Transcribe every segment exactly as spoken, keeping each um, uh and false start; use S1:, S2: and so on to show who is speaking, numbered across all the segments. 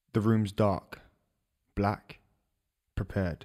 S1: The room's dark, black, prepared.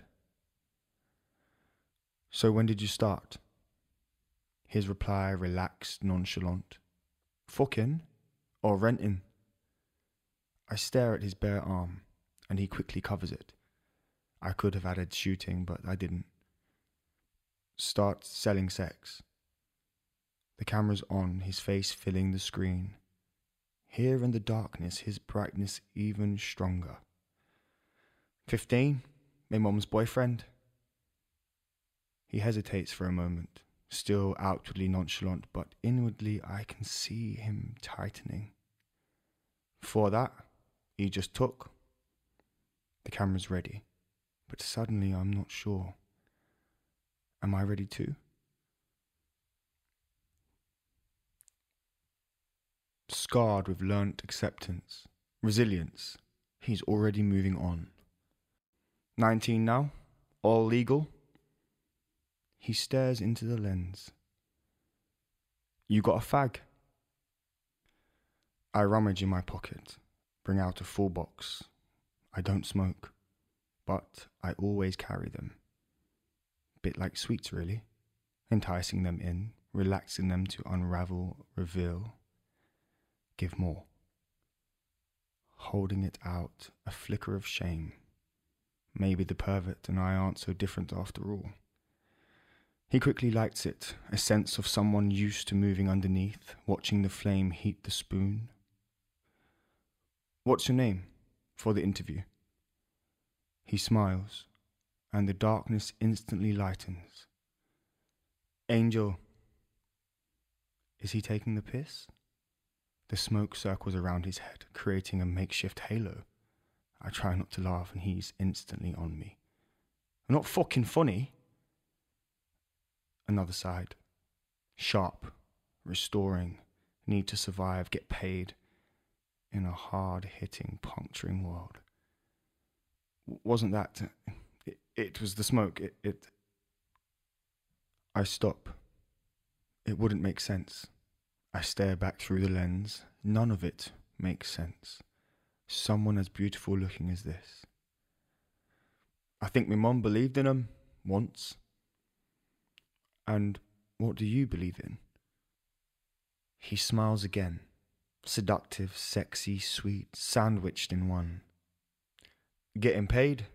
S1: So when did you start? His reply relaxed, nonchalant. Fucking or renting? I stare at his bare arm, and he quickly covers it. I could have added shooting, but I didn't. Start selling sex. The camera's on, his face filling the screen. Here in the darkness, his brightness even stronger. Fifteen? My mum's boyfriend? He hesitates for a moment, still outwardly nonchalant, but inwardly I can see him tightening. For that, he just took. The camera's ready, but suddenly I'm not sure. Am I ready too? Scarred with learnt acceptance, resilience, he's already moving on. Nineteen now? All legal? He stares into the lens. You got a fag? I rummage in my pocket, bring out a full box. I don't smoke, but I always carry them. Bit like sweets, really. Enticing them in, relaxing them to unravel, reveal, give more. Holding it out, a flicker of shame. Maybe the pervert and I aren't so different after all. He quickly lights it, a sense of someone used to moving underneath, watching the flame heat the spoon. What's your name? For the interview. He smiles, and the darkness instantly lightens. Angel. Is he taking the piss? The smoke circles around his head, creating a makeshift halo. I try not to laugh, and he's instantly on me. I'm not fucking funny. Another side. Sharp, restoring, need to survive, get paid in a hard-hitting, puncturing world. W- wasn't that... It, it was the smoke. It, it... I stop. It wouldn't make sense. I stare back through the lens. None of it makes sense. Someone as beautiful looking as this. I think my mum believed in him once. And what do you believe in? He smiles again. Seductive, sexy, sweet, sandwiched in one. Getting paid?